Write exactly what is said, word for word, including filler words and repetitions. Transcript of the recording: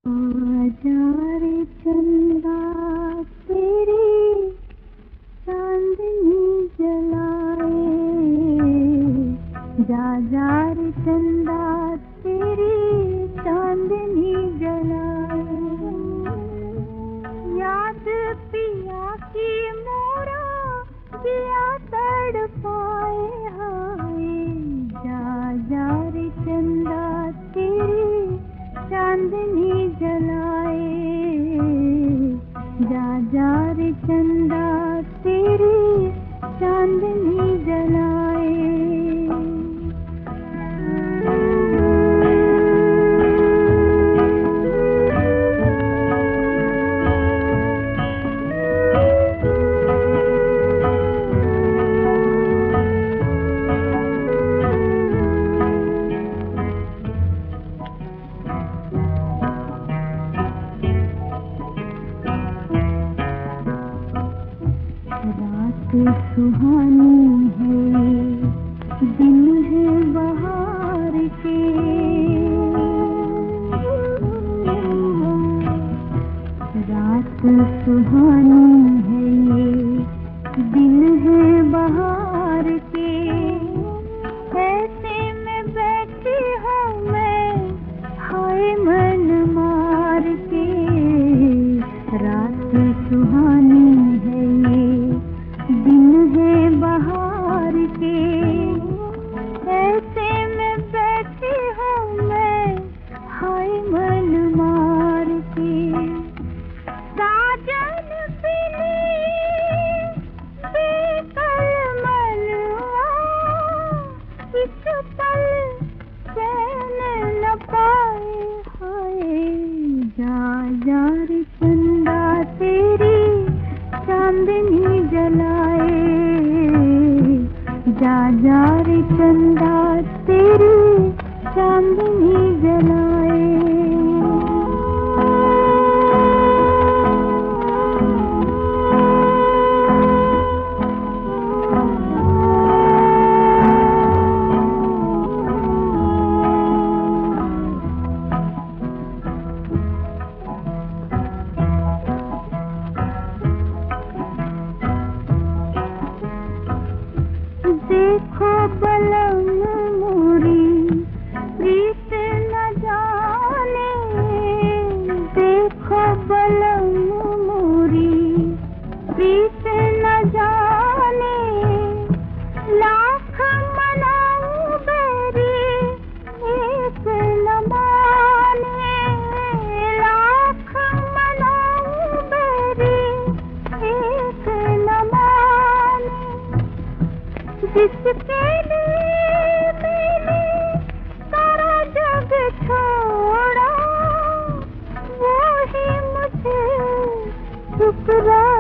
आजा रे चंदा तेरी चांदनी जलाए, जा जा रे चंदा तेरी चांदनी जलाए। याद पिया की मोरा पिया तड़पाए हाय, जा जा रे चंदा तेरी चांदनी जलाए, जा जा रे चंदा तेरी चांदनी जलाए। रात सुहानी है, दिन है बहार के, रात सुहानी है ये, दिन है बहार के। ऐसे में बैठी हूँ मैं हाय मन मार के, रात सुहानी है ये, दिन है बहार के। ऐसे में बैठी हूँ मैं हाय मन मार के। साजन पिली बेकल मनवा, इस पल चैन न पाए हाय, जा जा रे चंदा तेरी चांदनी जलाए, जा जा रे चंदा तेरी चांदनी जलाए। देखो बलम मोरी प्रीत न जाने, देखो बलम मोरी प्रीत न जाने। लाख मनाऊं बेरी एक न माने, लाख मनाऊं बेरी एक न माने। जिसके लिए मैंने सारा जग छोड़ा, वो ही मुझे ठुकरा